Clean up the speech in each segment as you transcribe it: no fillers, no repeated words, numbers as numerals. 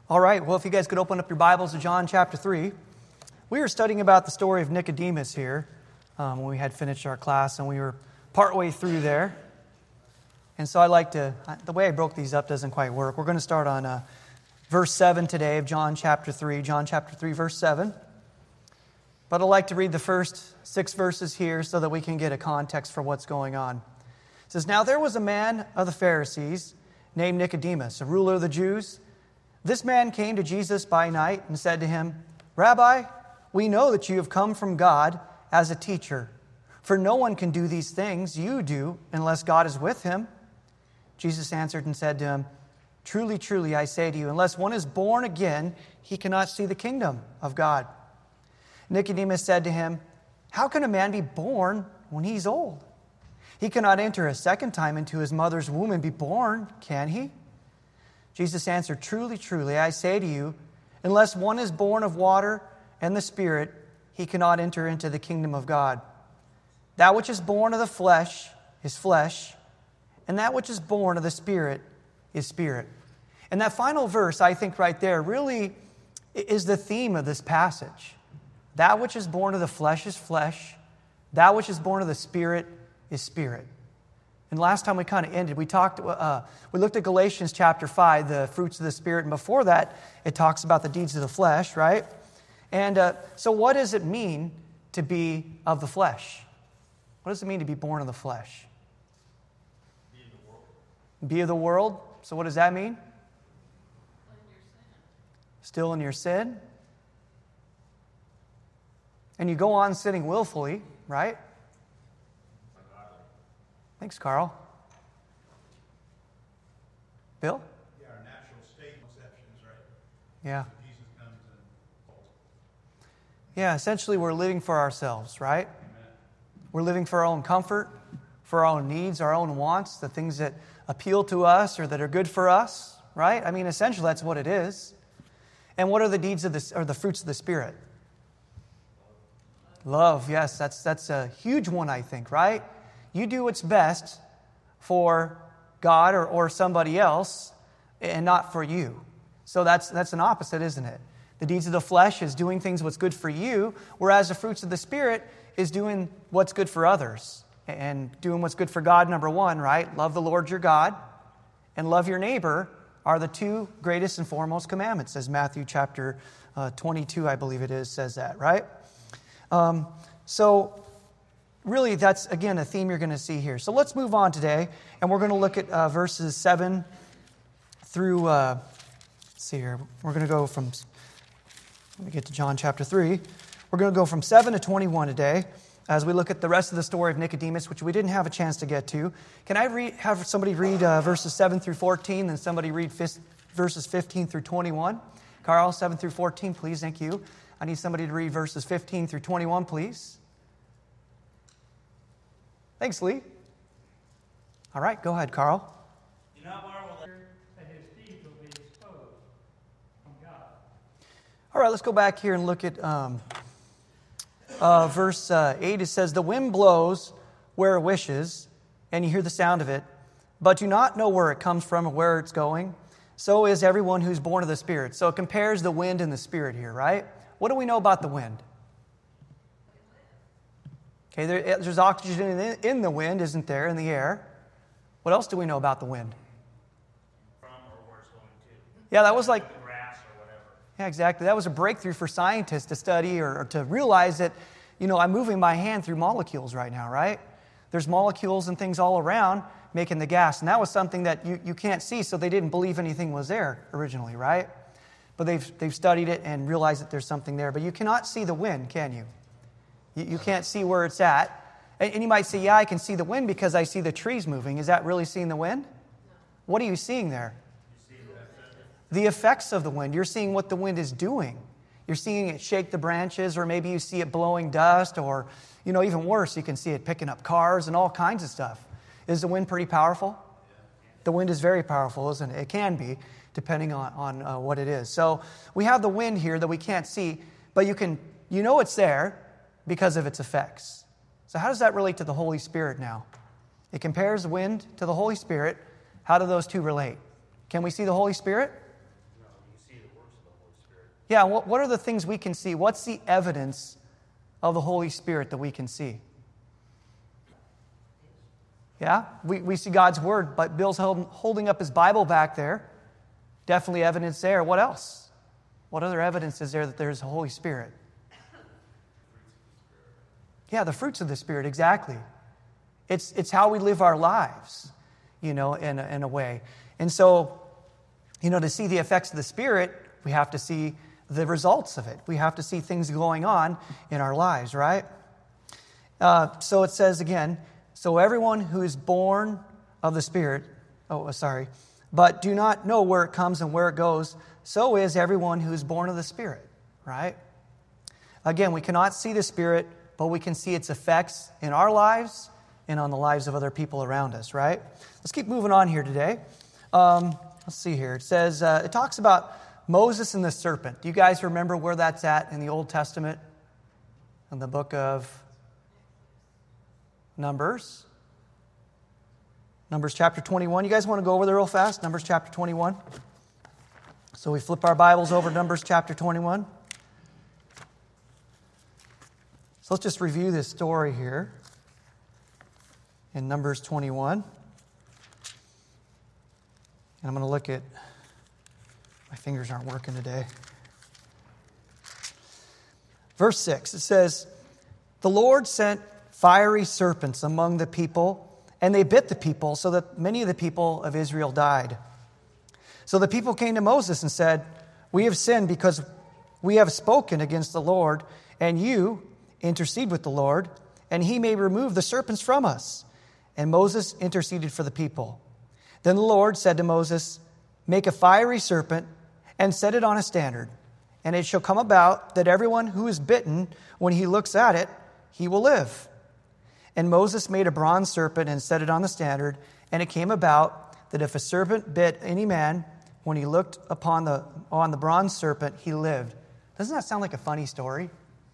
All right, well, if you guys could open up your Bibles to John chapter 3. We were studying about the story of Nicodemus here when we had finished our class, and we were partway through there. And so the way I broke these up doesn't quite work. We're going to start on verse 7 today of John chapter 3, verse 7. But I'd like to read the first 6 verses here so that we can get a context for what's going on. It says, "Now there was a man of the Pharisees named Nicodemus, a ruler of the Jews. This man came to Jesus by night and said to him, 'Rabbi, we know that you have come from God as a teacher, for no one can do these things you do unless God is with him.' Jesus answered and said to him, 'Truly, truly, I say to you, unless one is born again, he cannot see the kingdom of God.' Nicodemus said to him, 'How can a man be born when he is old? He cannot enter a second time into his mother's womb and be born, can he?' Jesus answered, 'Truly, truly, I say to you, unless one is born of water and the Spirit, he cannot enter into the kingdom of God. That which is born of the flesh is flesh, and that which is born of the Spirit is spirit.'" And that final verse, I think right there, really is the theme of this passage. That which is born of the flesh is flesh. That which is born of the Spirit is spirit. And last time we kind of ended, we looked at Galatians chapter 5, the fruits of the Spirit. And before that, it talks about the deeds of the flesh, right? And so what does it mean to be of the flesh? What does it mean to be born of the flesh? Be of the world. Be of the world. So what does that mean? Still in your sin. And you go on sinning willfully, right? Thanks, Carl. Bill? Yeah, our natural state conceptions, right? Yeah. So Jesus comes and... Yeah, essentially we're living for ourselves, right? Amen. We're living for our own comfort, for our own needs, our own wants, the things that appeal to us or that are good for us, right? I mean, essentially that's what it is. And what are the deeds of this, or the fruits of the Spirit? Love, yes, that's a huge one, I think, right? You do what's best for God or somebody else and not for you. So that's an opposite, isn't it? The deeds of the flesh is doing things what's good for you, whereas the fruits of the Spirit is doing what's good for others and doing what's good for God, number one, right? Love the Lord your God and love your neighbor are the 2 greatest and foremost commandments, as Matthew chapter 22, I believe it is, says that, right? So really, that's, again, a theme you're going to see here. So let's move on today, and we're going to look at verses 7 through, let's see here. We're going to go from, let me get to John chapter 3. We're going to go from 7 to 21 today as we look at the rest of the story of Nicodemus, which we didn't have a chance to get to. Can I have somebody read verses 7 through 14, then somebody read verses 15 through 21? Carl, 7 through 14, please. Thank you. I need somebody to read verses 15 through 21, please. Thanks, Lee. All right, go ahead, Carl. Do not marvel that his deeds will be exposed from God. All right, let's go back here and look at verse 8. It says, "The wind blows where it wishes, and you hear the sound of it, but do not know where it comes from or where it's going. So is everyone who's born of the Spirit." So it compares the wind and the Spirit here, right? What do we know about the wind? Okay, there's oxygen in the wind, isn't there, in the air? What else do we know about the wind? From or where it's going to. Yeah, that was like... The grass or whatever. Yeah, exactly. That was a breakthrough for scientists to study or to realize that, I'm moving my hand through molecules right now, right? There's molecules and things all around making the gas. And that was something that you can't see, so they didn't believe anything was there originally, right? But they've studied it and realized that there's something there. But you cannot see the wind, can you? You can't see where it's at. And you might say, yeah, I can see the wind because I see the trees moving. Is that really seeing the wind? No. What are you seeing there? The effects of the wind. You're seeing what the wind is doing. You're seeing it shake the branches, or maybe you see it blowing dust, or, even worse, you can see it picking up cars and all kinds of stuff. Is the wind pretty powerful? The wind is very powerful, isn't it? It can be, depending on what it is. So we have the wind here that we can't see, but it's there because of its effects. So how does that relate to the Holy Spirit now? It compares wind to the Holy Spirit. How do those two relate? Can we see the Holy Spirit? No, you can see the work Yeah, what are the things we can see? What's the evidence of the Holy Spirit that we can see? Yeah, we see God's Word, but Bill's holding up his Bible back there. Definitely evidence there. What else? What other evidence is there that there's the Holy Spirit? Yeah, the fruits of the Spirit, exactly. It's how we live our lives, in a way. And so, to see the effects of the Spirit, we have to see the results of it. We have to see things going on in our lives, right? So it says again, so everyone who is born of the Spirit, but do not know where it comes and where it goes, so is everyone who is born of the Spirit, right? Again, we cannot see the Spirit, but we can see its effects in our lives and on the lives of other people around us, right? Let's keep moving on here today. Let's see here. It says, it talks about Moses and the serpent. Do you guys remember where that's at in the Old Testament? In the book of Numbers? Numbers chapter 21. You guys want to go over there real fast? Numbers chapter 21. So we flip our Bibles over to Numbers chapter 21. So let's just review this story here in Numbers 21. And I'm going to look at, my fingers aren't working today. Verse 6, it says, the Lord sent fiery serpents among the people, and they bit the people, so that many of the people of Israel died. So the people came to Moses and said, we have sinned because we have spoken against the Lord, and you intercede with the Lord, and he may remove the serpents from us. And Moses interceded for the people. Then the Lord said to Moses, make a fiery serpent and set it on a standard. And it shall come about that everyone who is bitten, when he looks at it, he will live. And Moses made a bronze serpent and set it on the standard. And it came about that if a serpent bit any man, when he looked on the bronze serpent, he lived. Doesn't that sound like a funny story?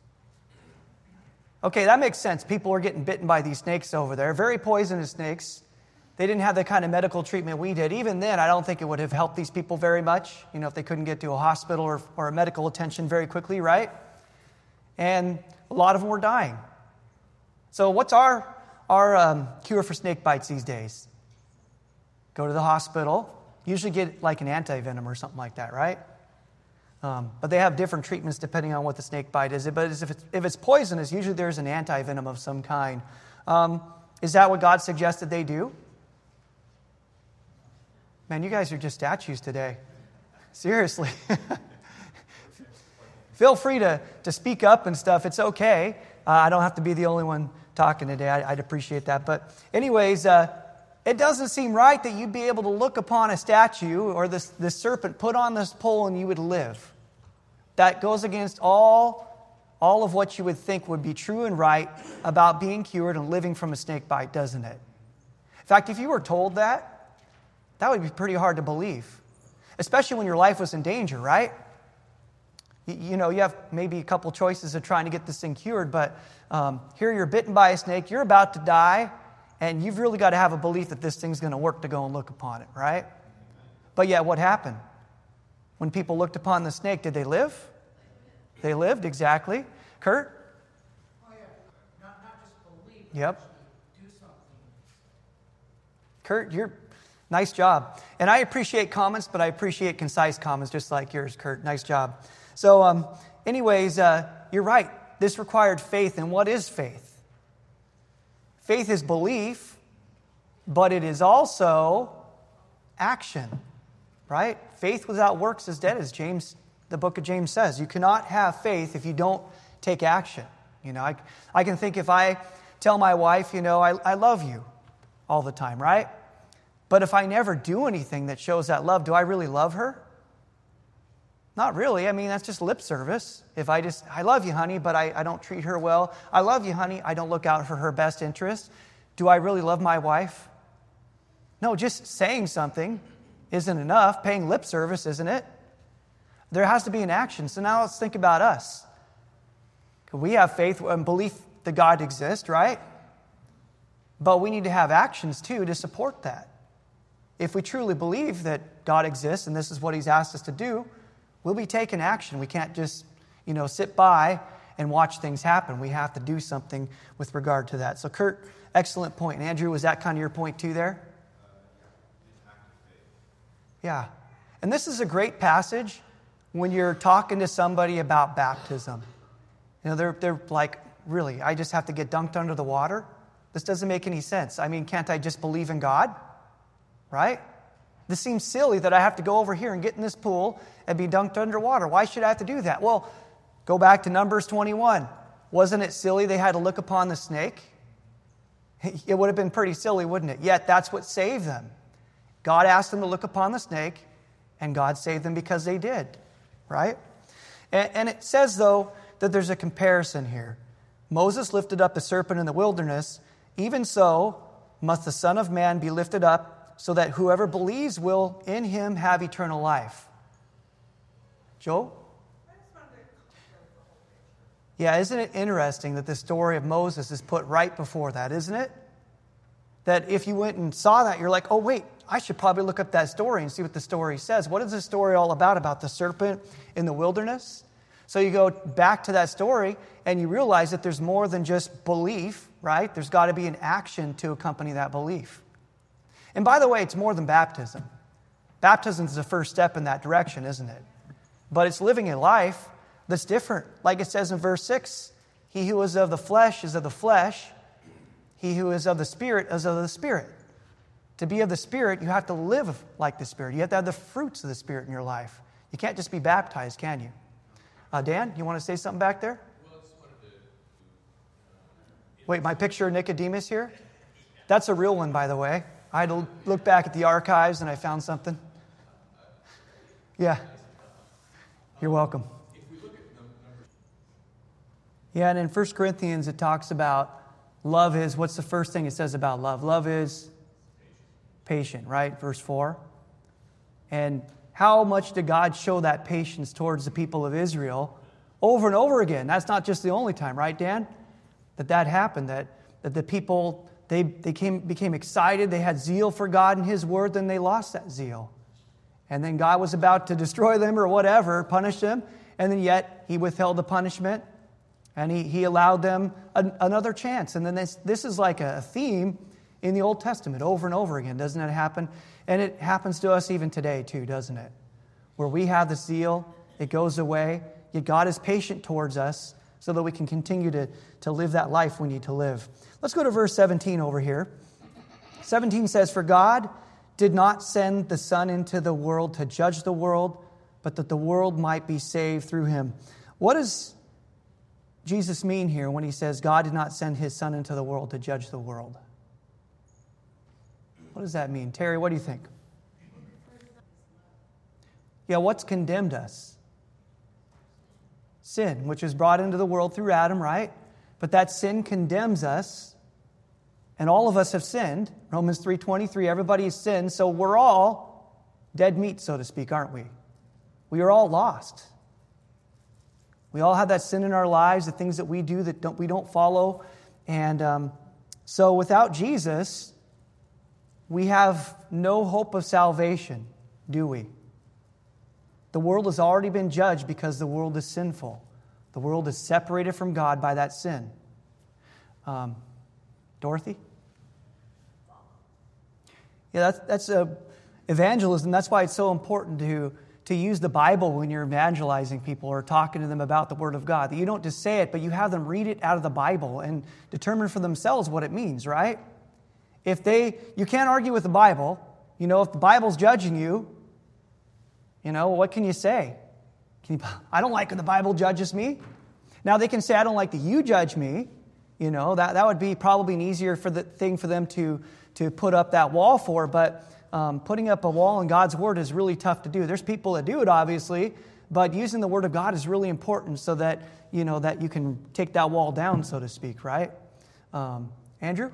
Okay, that makes sense. People were getting bitten by these snakes over there. Very poisonous snakes. They didn't have the kind of medical treatment we did. Even then, I don't think it would have helped these people very much, if they couldn't get to a hospital or a medical attention very quickly, right? And a lot of them were dying. So what's our cure for snake bites these days? Go to the hospital. Usually get like an anti-venom or something like that, right? But they have different treatments depending on what the snake bite is. But if it's poisonous, usually there's an anti-venom of some kind. Is that what God suggested they do? Man, you guys are just statues today. Seriously. Feel free to speak up and stuff. It's okay. I don't have to be the only one talking today. I'd appreciate that. But anyways, it doesn't seem right that you'd be able to look upon a statue or this serpent put on this pole and you would live. That goes against all of what you would think would be true and right about being cured and living from a snake bite, doesn't it? In fact, if you were told that would be pretty hard to believe, especially when your life was in danger, right? You have maybe a couple choices of trying to get this thing cured, but here you're bitten by a snake, you're about to die, and you've really got to have a belief that this thing's going to work to go and look upon it, right? But yet, what happened? When people looked upon the snake, did they live? They lived, exactly. Kurt? Oh, yeah. Not just believe, but Yep. actually do something. Kurt, nice job. And I appreciate comments, but I appreciate concise comments just like yours, Kurt. Nice job. So, anyways, you're right. This required faith. And what is faith? Faith is belief, but it is also action, right? Faith without works is dead, as the book of James says. You cannot have faith if you don't take action. I can think if I tell my wife, I love you all the time, right? But if I never do anything that shows that love, do I really love her? Not really. I mean, that's just lip service. If I love you, honey, but I don't treat her well. I love you, honey. I don't look out for her best interest. Do I really love my wife? No, just saying something isn't enough. Paying lip service, isn't it? There has to be an action. So now let's think about us. We have faith and belief that God exists, right? But we need to have actions too to support that. If we truly believe that God exists and this is what He's asked us to do, We'll be taking action. We can't just, sit by and watch things happen. We have to do something with regard to that. So, Kurt, excellent point. And Andrew, was that kind of your point too there? Yeah. And this is a great passage when you're talking to somebody about baptism. They're like, really, I just have to get dunked under the water? This doesn't make any sense. I mean, can't I just believe in God? Right? This seems silly that I have to go over here and get in this pool and be dunked underwater. Why should I have to do that? Well, go back to Numbers 21. Wasn't it silly they had to look upon the snake? It would have been pretty silly, wouldn't it? Yet that's what saved them. God asked them to look upon the snake, and God saved them because they did. Right? And it says, though, that there's a comparison here. Moses lifted up the serpent in the wilderness. Even so must the Son of Man be lifted up, so that whoever believes will in him have eternal life. Joe? Yeah, isn't it interesting that the story of Moses is put right before that, isn't it? That if you went and saw that, you're like, oh, wait, I should probably look up that story and see what the story says. What is the story all about the serpent in the wilderness? So you go back to that story and you realize that there's more than just belief, right? There's got to be an action to accompany that belief. And by the way, it's more than baptism. Baptism is the first step in that direction, isn't it? But it's living a life that's different. Like it says in verse 6, he who is of the flesh is of the flesh. He who is of the Spirit is of the Spirit. To be of the Spirit, you have to live like the Spirit. You have to have the fruits of the Spirit in your life. You can't just be baptized, can you? Dan, you want to say something back there? Wait, my picture of Nicodemus here? That's a real one, by the way. I had to look back at the archives and I found something. Yeah. You're welcome. Yeah, and in 1 Corinthians it talks about love is, what's the first thing it says about love? Love is patient, right? Verse 4. And how much did God show that patience towards the people of Israel over and over again? That's not just the only time, right, Dan? That happened, that the people, they became excited, they had zeal for God and His Word, then they lost that zeal. And then God was about to destroy them or whatever, punish them, and then yet He withheld the punishment, and He allowed them another chance. And then this is like a theme in the Old Testament over and over again. Doesn't it happen? And it happens to us even today too, doesn't it? Where we have the zeal, it goes away, yet God is patient towards us so that we can continue to live that life we need to live. Let's go to verse 17 over here. 17 says, "For God did not send the Son into the world to judge the world, but that the world might be saved through Him." What does Jesus mean here when He says God did not send His Son into the world to judge the world? What does that mean? Terry, what do you think? Yeah, what's condemned us? Sin, which is brought into the world through Adam, right? But that sin condemns us, and all of us have sinned. Romans 3:23, everybody has sinned, so we're all dead meat, so to speak, aren't we? We are all lost. We all have that sin in our lives, the things that we do that we don't follow. And so without Jesus, we have no hope of salvation, do we? The world has already been judged because the world is sinful. The world is separated from God by that sin. Dorothy? Yeah, that's evangelism. That's why it's so important to use the Bible when you're evangelizing people or talking to them about the Word of God. That you don't just say it, but you have them read it out of the Bible and determine for themselves what it means, right? You can't argue with the Bible. If the Bible's judging you, what can you say? I don't like when the Bible judges me. Now they can say, I don't like that you judge me. That would be probably an easier thing for them to put up that wall for. But putting up a wall in God's Word is really tough to do. There's people that do it, obviously, but using the Word of God is really important so that that you can take that wall down, so to speak, right? Andrew?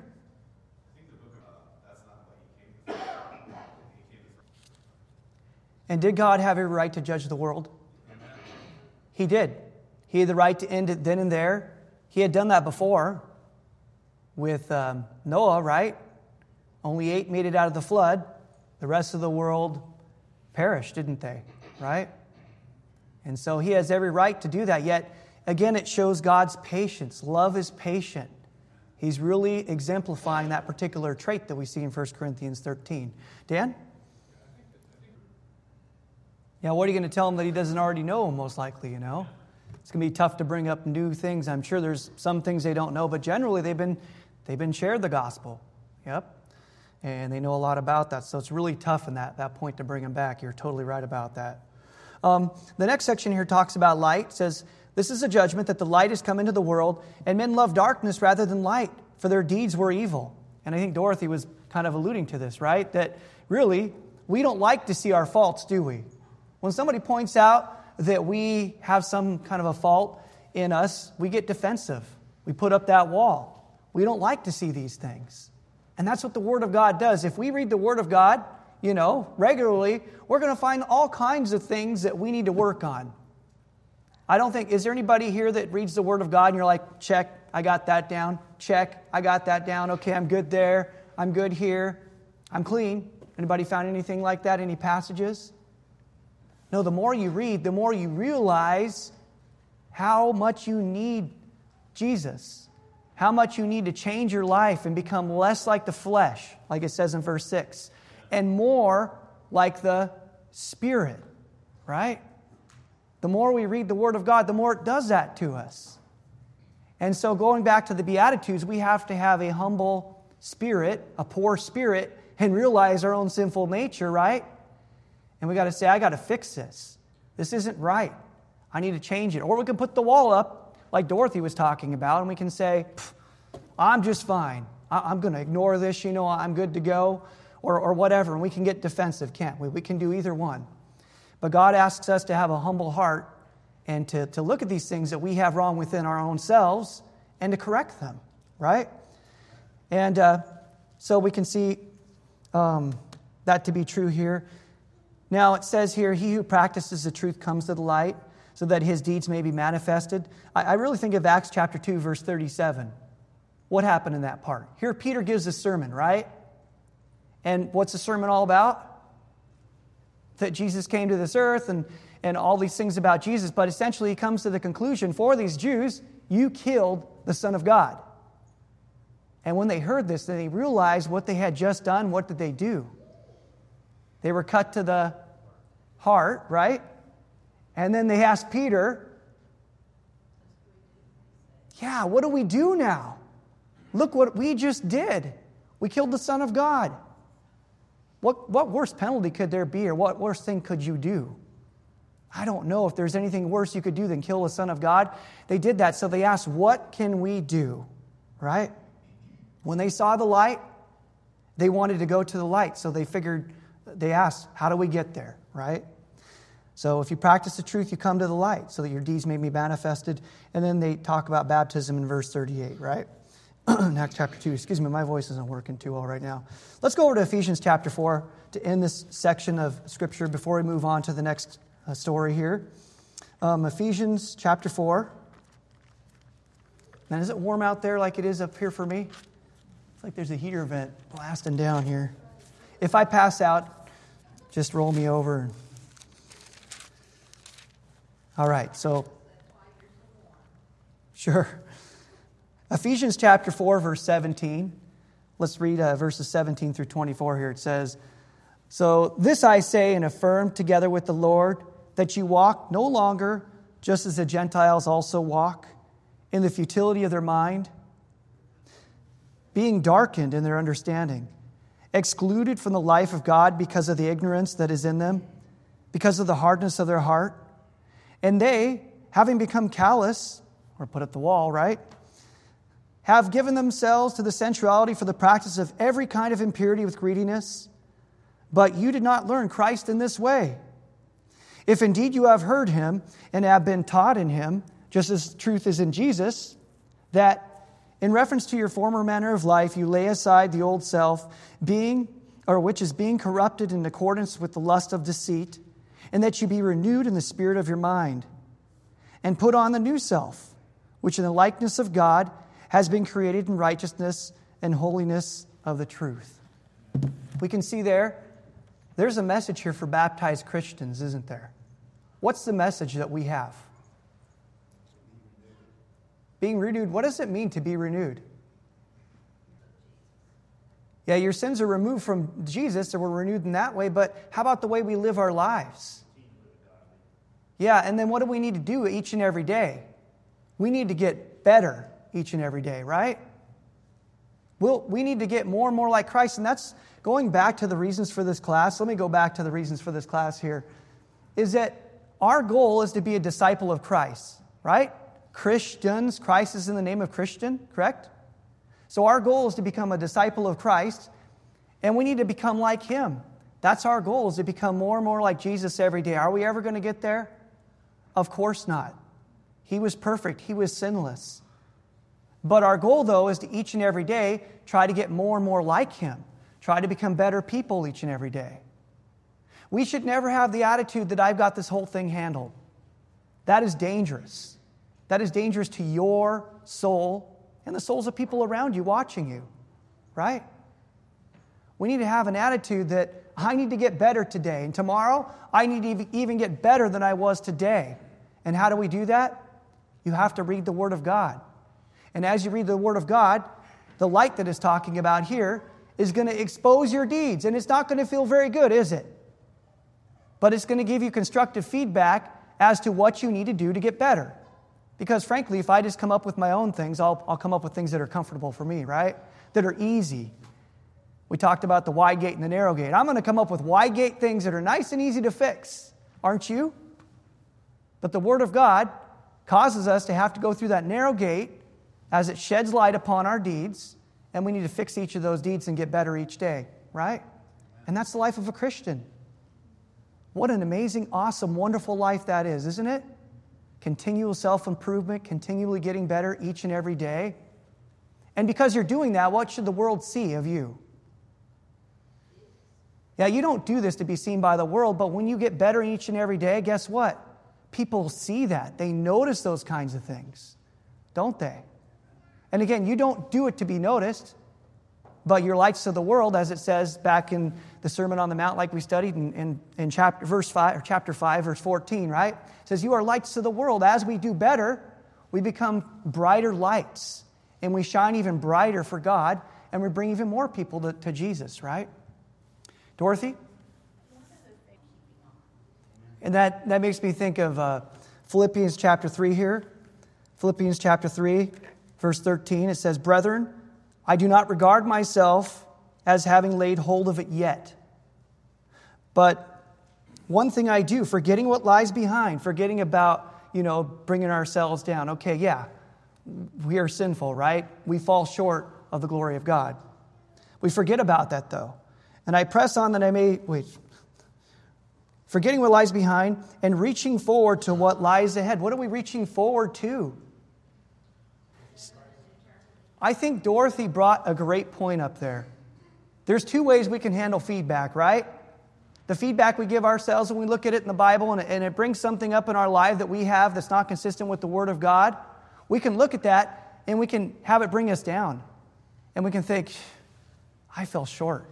And did God have a right to judge the world? He did. He had the right to end it then and there. He had done that before with Noah, right? Only 8 made it out of the flood. The rest of the world perished, didn't they? Right? And so he has every right to do that. Yet, again, it shows God's patience. Love is patient. He's really exemplifying that particular trait that we see in 1 Corinthians 13. Dan? Yeah, what are you going to tell him that he doesn't already know, most likely, It's going to be tough to bring up new things. I'm sure there's some things they don't know, but generally they've been shared the gospel. Yep. And they know a lot about that. So it's really tough in that point to bring them back. You're totally right about that. The next section here talks about light. It says, this is a judgment that the light has come into the world, and men love darkness rather than light, for their deeds were evil. And I think Dorothy was kind of alluding to this, right? That really, we don't like to see our faults, do we? When somebody points out that we have some kind of a fault in us, we get defensive. We put up that wall. We don't like to see these things. And that's what the Word of God does. If we read the Word of God, regularly, we're going to find all kinds of things that we need to work on. Is there anybody here that reads the Word of God and you're like, check, I got that down. Check, I got that down. Okay, I'm good there. I'm good here. I'm clean. Anybody found anything like that? Any passages? No, the more you read, the more you realize how much you need Jesus. How much you need to change your life and become less like the flesh, like it says in verse 6, and more like the Spirit, right? The more we read the Word of God, the more it does that to us. And so going back to the Beatitudes, we have to have a humble spirit, a poor spirit, and realize our own sinful nature, right? And we got to say, I got to fix this. This isn't right. I need to change it. Or we can put the wall up, like Dorothy was talking about, and we can say, I'm just fine. I'm going to ignore this, I'm good to go, or whatever. And we can get defensive, can't we? We can do either one. But God asks us to have a humble heart and to look at these things that we have wrong within our own selves and to correct them, right? And so we can see that to be true here. Now it says here, he who practices the truth comes to the light so that his deeds may be manifested. I really think of Acts chapter 2, verse 37. What happened in that part? Here Peter gives a sermon, right? And what's the sermon all about? That Jesus came to this earth and all these things about Jesus. But essentially he comes to the conclusion, for these Jews, you killed the Son of God. And when they heard this, they realized what they had just done. What did they do? They were cut to the heart, right? And then they asked Peter, yeah, what do we do now? Look what we just did. We killed the Son of God. What worse penalty could there be, or what worse thing could you do? I don't know if there's anything worse you could do than kill the Son of God. They did that, so they asked, what can we do? Right? When they saw the light, they wanted to go to the light, so they asked, how do we get there? Right? So if you practice the truth, you come to the light, so that your deeds may be manifested. And then they talk about baptism in verse 38, right? In Acts chapter 2. Excuse me, my voice isn't working too well right now. Let's go over to Ephesians chapter 4 to end this section of Scripture before we move on to the next story here. Ephesians chapter 4. Now, is it warm out there like it is up here for me? It's like there's a heater vent blasting down here. If I pass out, just roll me over. All right, so, sure. Ephesians chapter 4, verse 17. Let's read verses 17 through 24 here. It says, so this I say and affirm together with the Lord, that you walk no longer just as the Gentiles also walk, in the futility of their mind, being darkened in their understanding, excluded from the life of God because of the ignorance that is in them, because of the hardness of their heart. And they, having become callous, or put up the wall, right, have given themselves to the sensuality for the practice of every kind of impurity with greediness. But you did not learn Christ in this way. If indeed you have heard him and have been taught in him, just as truth is in Jesus, that in reference to your former manner of life, you lay aside the old self, which is being corrupted in accordance with the lust of deceit, and that you be renewed in the spirit of your mind, and put on the new self, which in the likeness of God has been created in righteousness and holiness of the truth. We can see there's a message here for baptized Christians, isn't there? What's the message that we have? Being renewed. What does it mean to be renewed? Yeah, your sins are removed from Jesus, so we're renewed in that way, but how about the way we live our lives? Yeah, and then what do we need to do each and every day? We need to get better each and every day, right? We need to get more and more like Christ, and that's going back to the reasons for this class. Let me go back to the reasons for this class here, is that our goal is to be a disciple of Christ, right? Christians, Christ is in the name of Christian, correct? So our goal is to become a disciple of Christ, and we need to become like Him. That's our goal, is to become more and more like Jesus every day. Are we ever going to get there? Of course not. He was perfect. He was sinless. But our goal, though, is to each and every day try to get more and more like Him. Try to become better people each and every day. We should never have the attitude that I've got this whole thing handled. That is dangerous. That is dangerous to your soul and the souls of people around you watching you, right? We need to have an attitude that I need to get better today, and tomorrow I need to even get better than I was today. And how do we do that? You have to read the Word of God. And as you read the Word of God, the light that is talking about here is going to expose your deeds, and it's not going to feel very good, is it? But it's going to give you constructive feedback as to what you need to do to get better. Because frankly, if I just come up with my own things, I'll come up with things that are comfortable for me, right? That are easy. We talked about the wide gate and the narrow gate. I'm going to come up with wide gate things that are nice and easy to fix. Aren't you? But the Word of God causes us to have to go through that narrow gate as it sheds light upon our deeds, and we need to fix each of those deeds and get better each day, right? And that's the life of a Christian. What an amazing, awesome, wonderful life that is, isn't it? Continual self-improvement, continually getting better each and every day. And because you're doing that, what should the world see of you? Yeah, you don't do this to be seen by the world, but when you get better each and every day, guess what? People see that. They notice those kinds of things, don't they? And again, you don't do it to be noticed, but your lights to the world, as it says back in the Sermon on the Mount, like we studied in chapter 5, verse 14, right? It says, you are lights to the world. As we do better, we become brighter lights, and we shine even brighter for God, and we bring even more people to Jesus, right? Dorothy? And that makes me think of Philippians chapter 3 here. Philippians chapter 3, verse 13, it says, Brethren, I do not regard myself as having laid hold of it yet. But one thing I do, forgetting what lies behind, forgetting about, bringing ourselves down. Okay, yeah, we are sinful, right? We fall short of the glory of God. We forget about that, though. And I press on that I may, forgetting what lies behind and reaching forward to what lies ahead. What are we reaching forward to? I think Dorothy brought a great point up there. There's two ways we can handle feedback, right? The feedback we give ourselves when we look at it in the Bible and it brings something up in our life that we have that's not consistent with the Word of God. We can look at that and we can have it bring us down. And we can think, I fell short.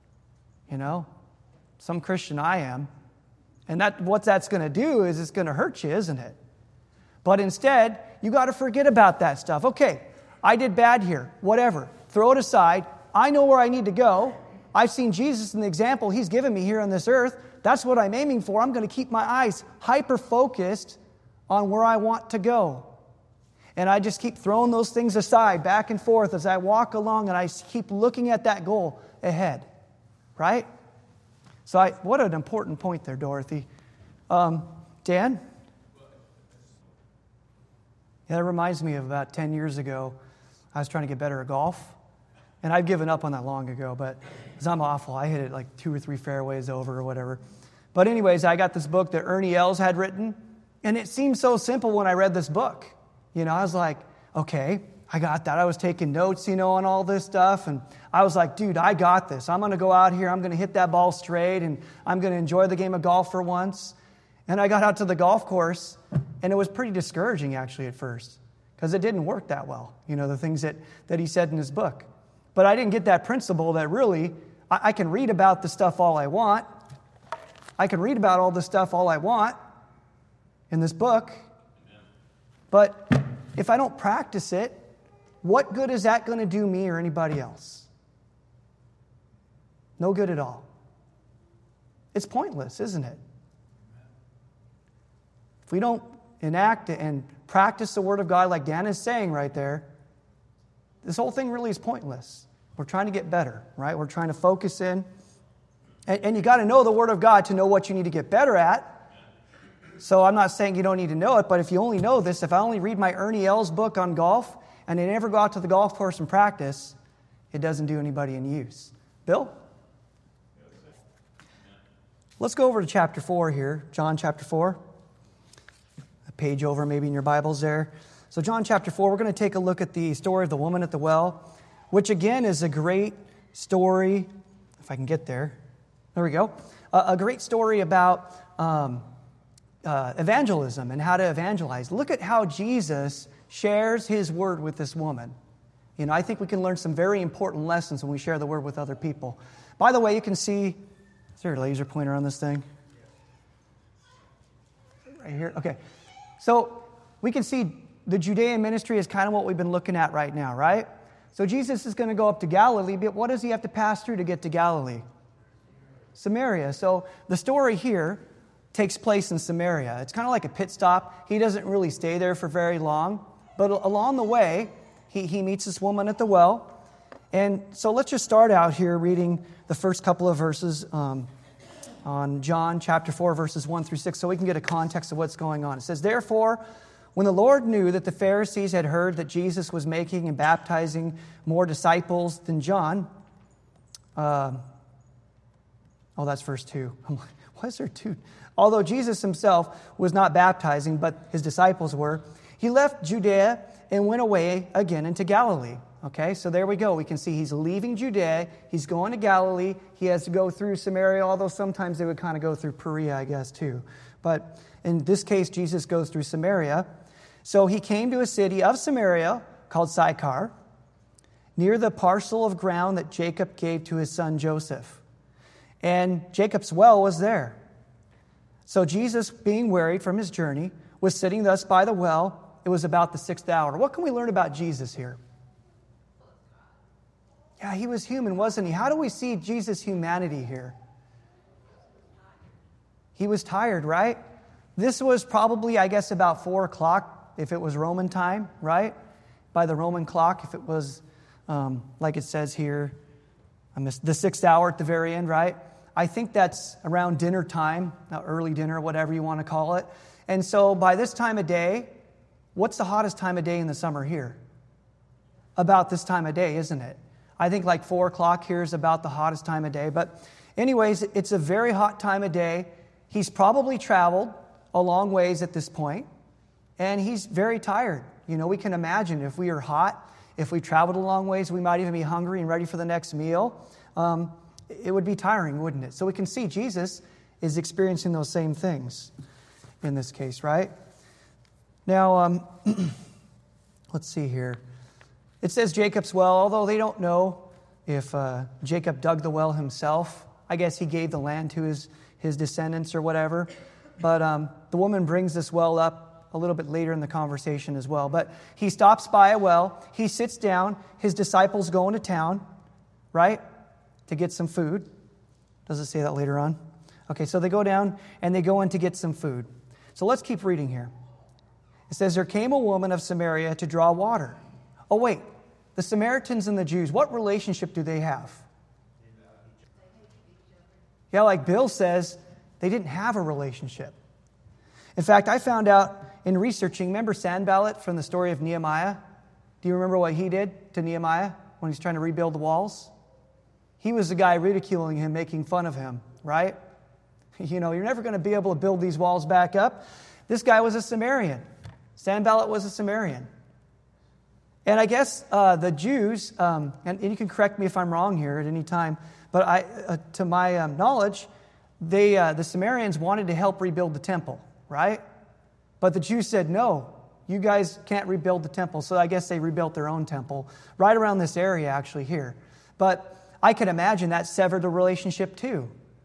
Some Christian I am. And what that's going to do is it's going to hurt you, isn't it? But instead, you got to forget about that stuff. Okay, I did bad here. Whatever. Throw it aside. I know where I need to go. I've seen Jesus in the example He's given me here on this earth. That's what I'm aiming for. I'm going to keep my eyes hyper-focused on where I want to go. And I just keep throwing those things aside, back and forth, as I walk along, and I keep looking at that goal ahead. Right? So what an important point there, Dorothy. Dan? Yeah, that reminds me of about 10 years ago. I was trying to get better at golf. And I've given up on that long ago, but because I'm awful. I hit it like 2 or 3 fairways over or whatever. But anyways, I got this book that Ernie Els had written, and it seemed so simple when I read this book. I was like, okay, I got that. I was taking notes, on all this stuff, and I was like, dude, I got this. I'm going to go out here, I'm going to hit that ball straight, and I'm going to enjoy the game of golf for once. And I got out to the golf course, and it was pretty discouraging, actually, at first, because it didn't work that well, the things that he said in his book. But I didn't get that principle that really, I can read about the stuff all I want. I can read about all the stuff all I want, in this book. But if I don't practice it, what good is that going to do me or anybody else? No good at all. It's pointless, isn't it? If we don't enact and practice the Word of God like Dan is saying right there, this whole thing really is pointless. We're trying to get better, right? We're trying to focus in. And you got to know the Word of God to know what you need to get better at. So I'm not saying you don't need to know it, but if you only know this, if I only read my Ernie Els book on golf and I never go out to the golf course and practice, it doesn't do anybody any use. Bill? Let's go over to chapter 4 here, John chapter 4. A page over maybe in your Bibles there. So John chapter 4, we're going to take a look at the story of the woman at the well, which again is a great story, if I can get there. There we go. A great story about evangelism and how to evangelize. Look at how Jesus shares his word with this woman. You know, I think we can learn some very important lessons when we share the word with other people. By the way, you can see, is there a laser pointer on this thing? Right here? Okay. So we can see the Judean ministry is kind of what we've been looking at right now, right? So Jesus is going to go up to Galilee, but what does he have to pass through to get to Galilee? Samaria. So the story here takes place in Samaria. It's kind of like a pit stop. He doesn't really stay there for very long. But along the way, he meets this woman at the well. And so let's just start out here reading the first couple of verses on John chapter 4, verses 1 through 6, so we can get a context of what's going on. It says, "Therefore, when the Lord knew that the Pharisees had heard that Jesus was making and baptizing more disciples than John," that's verse 2. I'm like, why is there 2? "Although Jesus himself was not baptizing, but his disciples were, he left Judea and went away again into Galilee." Okay, so there we go. We can see he's leaving Judea. He's going to Galilee. He has to go through Samaria, although sometimes they would kind of go through Perea, I guess, too. But in this case, Jesus goes through Samaria. So he came to a city of Samaria called Sychar, near the parcel of ground that Jacob gave to his son Joseph. And Jacob's well was there. So Jesus, being wearied from his journey, was sitting thus by the well. It was about the 6th hour. What can we learn about Jesus here? Yeah, he was human, wasn't he? How do we see Jesus' humanity here? He was tired, right? This was probably, I guess, about 4 o'clock if it was Roman time, right? By the Roman clock, if it was, like it says here, the 6th hour at the very end, right? I think that's around dinner time, early dinner, whatever you want to call it. And so by this time of day, what's the hottest time of day in the summer here? About this time of day, isn't it? I think like 4 o'clock here is about the hottest time of day. But anyways, it's a very hot time of day. He's probably traveled a long ways at this point, and he's very tired. You know, we can imagine if we are hot, if we traveled a long ways, we might even be hungry and ready for the next meal. It would be tiring, wouldn't it? So we can see Jesus is experiencing those same things in this case, right? Now, let's see here. It says Jacob's well, although they don't know if Jacob dug the well himself. I guess he gave the land to his descendants or whatever. But the woman brings this well up a little bit later in the conversation as well. But he stops by a well. He sits down. His disciples go into town, right, to get some food. Does it say that later on? Okay, so they go down and they go in to get some food. So let's keep reading here. It says, "There came a woman of Samaria to draw water." Oh, wait. The Samaritans and the Jews, what relationship do they have? Yeah, like Bill says, they didn't have a relationship. In fact, I found out in researching, remember Sanballat from the story of Nehemiah? Do you remember what he did to Nehemiah when he's trying to rebuild the walls? He was the guy ridiculing him, making fun of him, right? You know, you're never going to be able to build these walls back up. This guy was a Samaritan. Sanballat was a Samaritan. And I guess the Jews, and you can correct me if I'm wrong here at any time, but to my knowledge, the Samaritans wanted to help rebuild the temple, right? But the Jews said, no, you guys can't rebuild the temple. So I guess they rebuilt their own temple right around this area actually here. But I could imagine that severed the relationship too.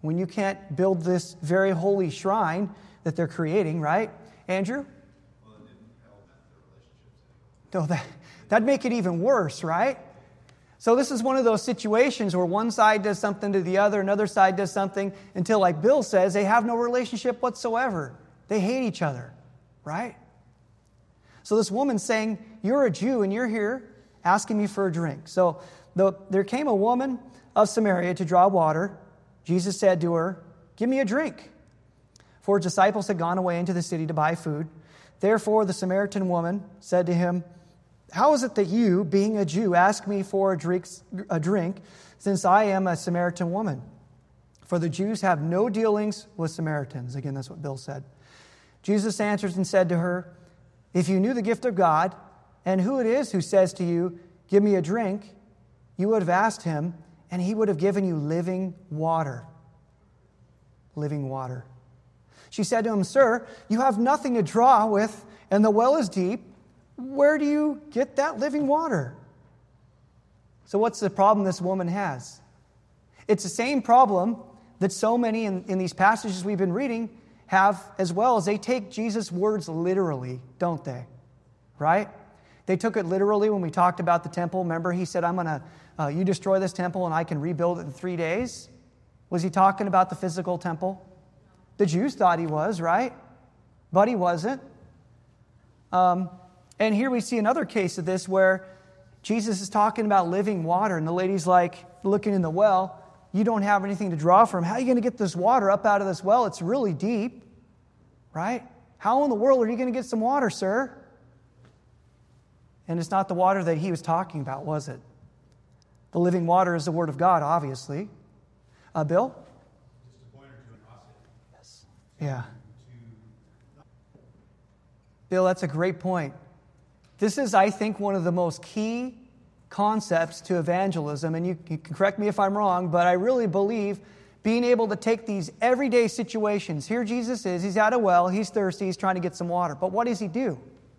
when you can't build this very holy shrine that they're creating, right? Andrew? Well, it didn't help their relationships anymore. No, that'd make it even worse, right? So this is one of those situations where one side does something to the other, another side does something, until, like Bill says, they have no relationship whatsoever. They hate each other, right? So this woman's saying, you're a Jew and you're here asking me for a drink. So there came a woman of Samaria to draw water. Jesus said to her, give me a drink. For his disciples had gone away into the city to buy food. Therefore the Samaritan woman said to him, how is it that you, being a Jew, ask me for a drink, since I am a Samaritan woman? For the Jews have no dealings with Samaritans. Again, that's what Bill said. Jesus answered and said to her, if you knew the gift of God, and who it is who says to you, give me a drink, you would have asked him, and he would have given you living water. Living water. She said to him, sir, you have nothing to draw with, and the well is deep. Where do you get that living water? So what's the problem this woman has? It's the same problem that so many in these passages we've been reading have as well, as they take Jesus' words literally, don't they? Right? They took it literally when we talked about the temple. Remember, he said, you destroy this temple and I can rebuild it in 3 days. Was he talking about the physical temple? The Jews thought he was, right? But he wasn't. And here we see another case of this where Jesus is talking about living water, and the lady's like looking in the well. You don't have anything to draw from. How are you going to get this water up out of this well? It's really deep, right? How in the world are you going to get some water, sir? And it's not the water that he was talking about, was it? The living water is the Word of God, obviously. Bill? Just a pointer to an opposite. Yes. Yeah. Bill, that's a great point. This is, I think, one of the most key concepts to evangelism, and you can correct me if I'm wrong, but I really believe being able to take these everyday situations. Here Jesus is, he's at a well, he's thirsty, he's trying to get some water. But what does he do?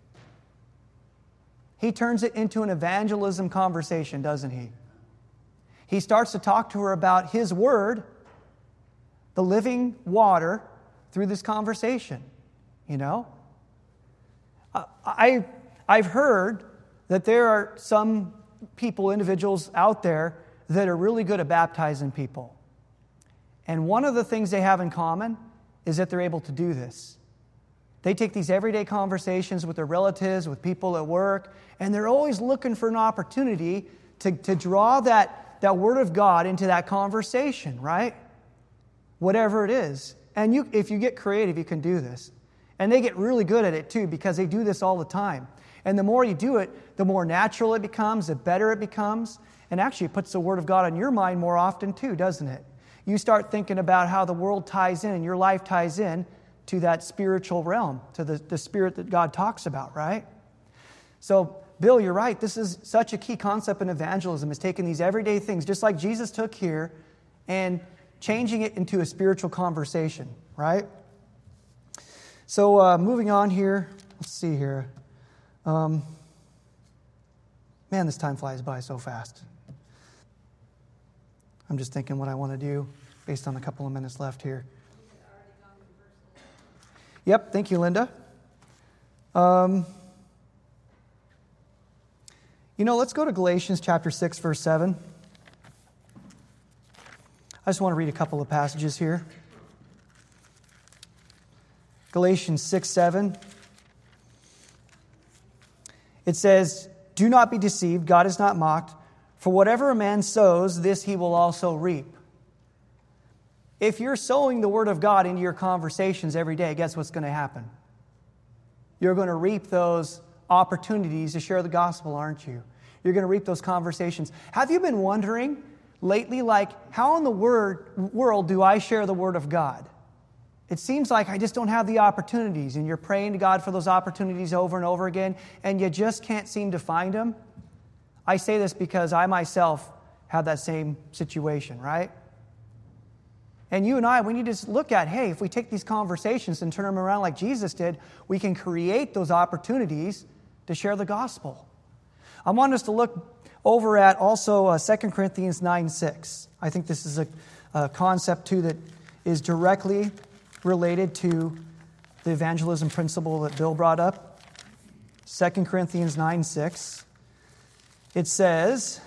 He turns it into an evangelism conversation, doesn't he? He starts to talk to her about his word, the living water, through this conversation, you know? I've heard that there are some people, individuals out there that are really good at baptizing people. And one of the things they have in common is that they're able to do this. They take these everyday conversations with their relatives, with people at work, and they're always looking for an opportunity to draw that Word of God into that conversation, right? Whatever it is. And if you get creative, you can do this. And they get really good at it too, because they do this all the time. And the more you do it, the more natural it becomes, the better it becomes. And actually, it puts the Word of God on your mind more often too, doesn't it? You start thinking about how the world ties in and your life ties in to that spiritual realm, to the spirit that God talks about, right? So, Bill, you're right. This is such a key concept in evangelism, is taking these everyday things, just like Jesus took here, and changing it into a spiritual conversation, right? So, moving on here. Let's see here. Man, this time flies by so fast. I'm just thinking what I want to do based on a couple of minutes left here. Yep, thank you, Linda. Let's go to Galatians chapter 6, verse 7. I just want to read a couple of passages here. Galatians 6, 7. It says, do not be deceived, God is not mocked. For whatever a man sows, this he will also reap. If you're sowing the Word of God into your conversations every day, guess what's going to happen? You're going to reap those opportunities to share the gospel, aren't you? You're going to reap those conversations. Have you been wondering lately, how in the world do I share the Word of God? It seems like I just don't have the opportunities, and you're praying to God for those opportunities over and over again, and you just can't seem to find them. I say this because I myself have that same situation, right? And you and I, we need to look at, hey, if we take these conversations and turn them around like Jesus did, we can create those opportunities to share the gospel. I want us to look over at also 2 Corinthians 9:6. I think this is a concept, too, that is directly related to the evangelism principle that Bill brought up. 2 Corinthians 9:6. It says,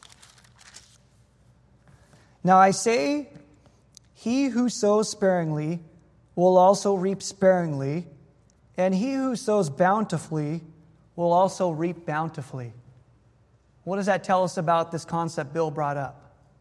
"Now I say, he who sows sparingly will also reap sparingly, and he who sows bountifully will also reap bountifully." What does that tell us about this concept Bill brought up?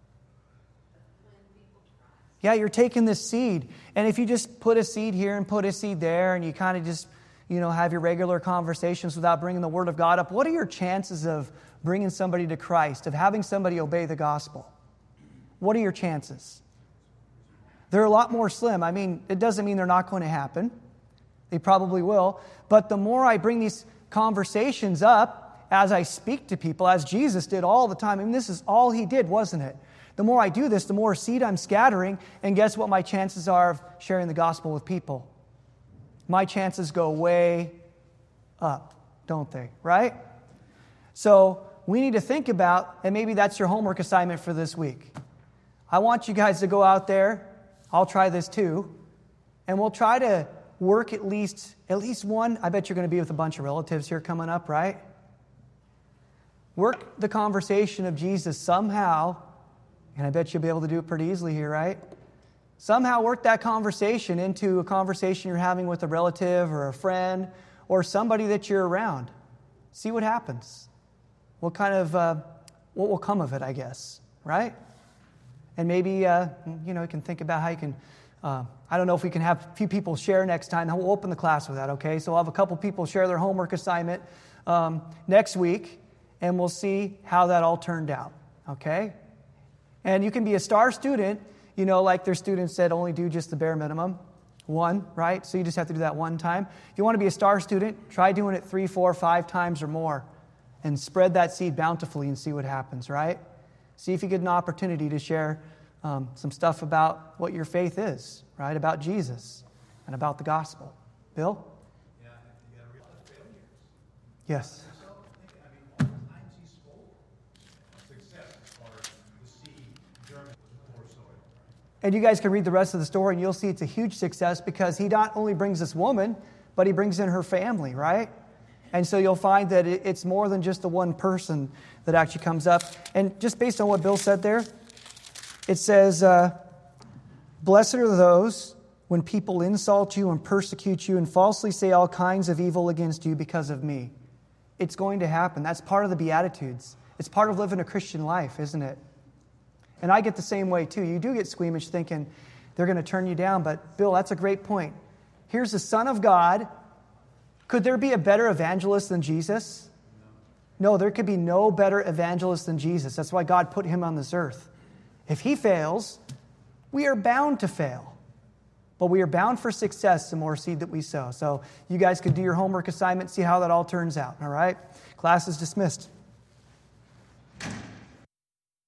Yeah, you're taking this seed, and if you just put a seed here and put a seed there, and you kind of just, have your regular conversations without bringing the Word of God up, what are your chances of bringing somebody to Christ, of having somebody obey the gospel? What are your chances? They're a lot more slim. I mean, it doesn't mean they're not going to happen. They probably will. But the more I bring these conversations up as I speak to people, as Jesus did all the time, I mean, this is all He did, wasn't it? The more I do this, the more seed I'm scattering, and guess what my chances are of sharing the gospel with people? My chances go way up, don't they? Right? So we need to think about, and maybe that's your homework assignment for this week. I want you guys to go out there. I'll try this too. And we'll try to work at least one. I bet you're going to be with a bunch of relatives here coming up, right? Work the conversation of Jesus somehow, and I bet you'll be able to do it pretty easily here, right? Somehow work that conversation into a conversation you're having with a relative or a friend or somebody that you're around. See what happens. What will come of it, I guess, right? And maybe, you can think about how you can, I don't know if we can have a few people share next time. We'll open the class with that, okay? So I'll have a couple people share their homework assignment next week, and we'll see how that all turned out, okay? And you can be a star student, like there's students that only do just the bare minimum, one, right? So you just have to do that one time. If you want to be a star student, try doing it 3, 4, 5 times or more, and spread that seed bountifully and see what happens, right? See if you get an opportunity to share some stuff about what your faith is, right? About Jesus and about the gospel. Bill? Yeah, you got to realize failures. Yes. All the times he spoke success as far as the seed germinating with poor soil. And you guys can read the rest of the story, and you'll see it's a huge success because he not only brings this woman, but he brings in her family, right? And so you'll find that it's more than just the one person that actually comes up. And just based on what Bill said there, it says, "Blessed are those when people insult you and persecute you and falsely say all kinds of evil against you because of me." It's going to happen. That's part of the Beatitudes. It's part of living a Christian life, isn't it? And I get the same way too. You do get squeamish thinking they're going to turn you down. But Bill, that's a great point. Here's the Son of God. Could there be a better evangelist than Jesus? No, there could be no better evangelist than Jesus. That's why God put him on this earth. If he fails, we are bound to fail. But we are bound for success the more seed that we sow. So you guys could do your homework assignment, see how that all turns out, all right? Class is dismissed.